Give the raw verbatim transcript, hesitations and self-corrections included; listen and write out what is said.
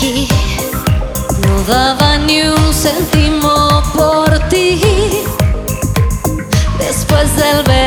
aquí. No daba ni un céntimo por ti. Después del verano